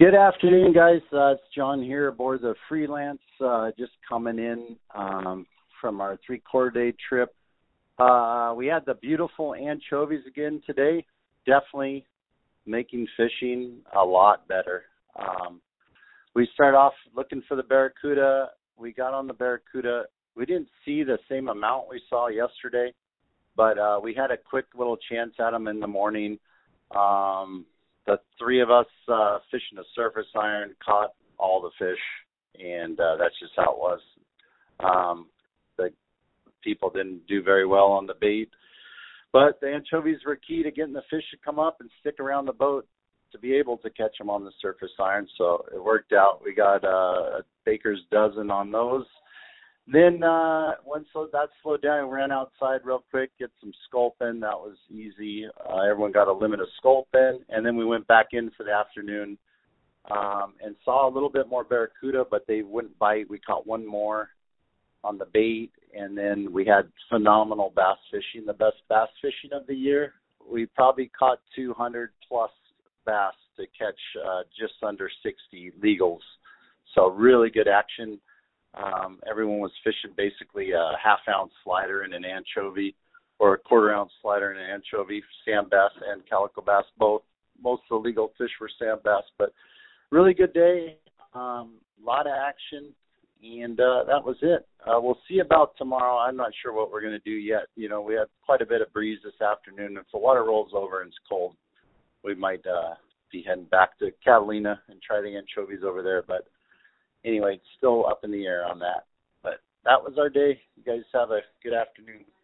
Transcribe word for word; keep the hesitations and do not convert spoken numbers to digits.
Good afternoon, guys. Uh, it's John here aboard the Freelance, uh, just coming in um, from our three-quarter day trip. Uh, we had the beautiful anchovies again today, definitely making fishing a lot better. Um, we started off looking for the barracuda. We got on the barracuda. We didn't see the same amount we saw yesterday, but uh, we had a quick little chance at them in the morning. Um, the three of us uh, fishing a surface iron caught all the fish, and uh, that's just how it was. Um, the people didn't do very well on the bait, but the anchovies were key to getting the fish to come up and stick around the boat to be able to catch them on the surface iron. So it worked out. We got uh, a baker's dozen on those. Then uh, once that slowed down, we ran outside real quick, get some sculpin. That was easy. Uh, everyone got a limit of sculpin. And then we went back in for the afternoon um, and saw a little bit more barracuda, but they wouldn't bite. We caught one more on the bait. And then we had phenomenal bass fishing, the best bass fishing of the year. We probably caught two hundred plus bass to catch uh, just under sixty legals. So really good action. Um, everyone was fishing basically a half ounce slider and an anchovy, or a quarter ounce slider and an anchovy, sand bass and calico bass, both. Most of the legal fish were sand bass, but really good day, a um, lot of action, and uh, that was it. Uh, we'll see about tomorrow. I'm not sure what we're going to do yet. You know, we had quite a bit of breeze this afternoon. If the water rolls over and it's cold, we might uh, be heading back to Catalina and try the anchovies over there, but anyway, it's still up in the air on that. But that was our day. You guys have a good afternoon.